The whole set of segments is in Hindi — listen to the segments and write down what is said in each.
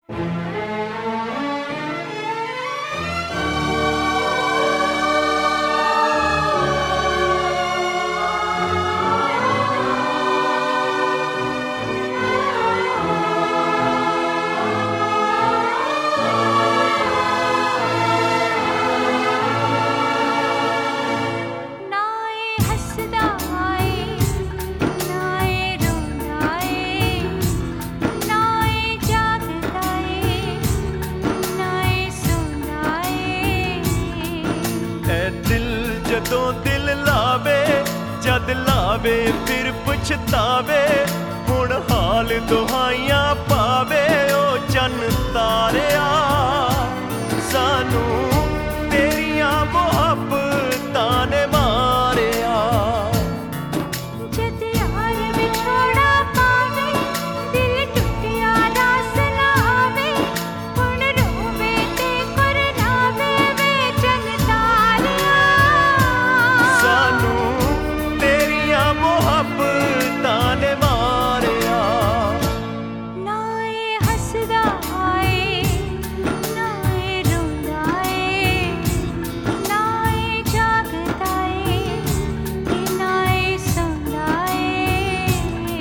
जदों दिल लावे जद लावे फिर पछतावे हुण हाल दुहाइयां पावे ओ चन तारिया सानू तेरियां मुहब्बतां ने मारिया। जद यार विछोड़ा पावे दिल टुटिया रास ना आवे हुण रोवे ते करनावे वे चन तारिया सानू तेरियां मुहब्बतां ने मारिया। ना ए हसदा आए ना ए रोंदा ए ना ए जागदा ए ना ए सौंदा ए।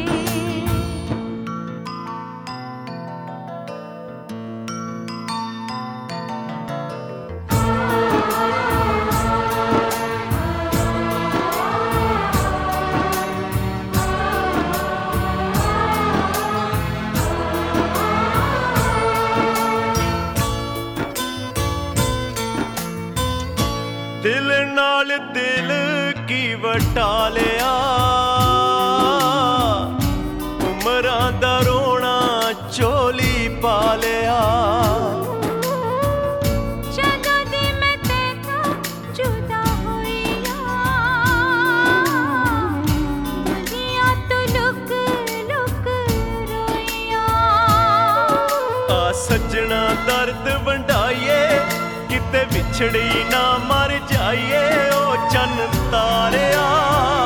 दिल नाल दिल की वटा लिया उमरां दा रोना झोली पा लिया। जदों दी मैं तेतों जुदा होईया दुनिया तो लुक लुक रोईया। आ सजना दर्द वंडाइए किते विछड़ी ना मर जाइए ओ चन तारिया।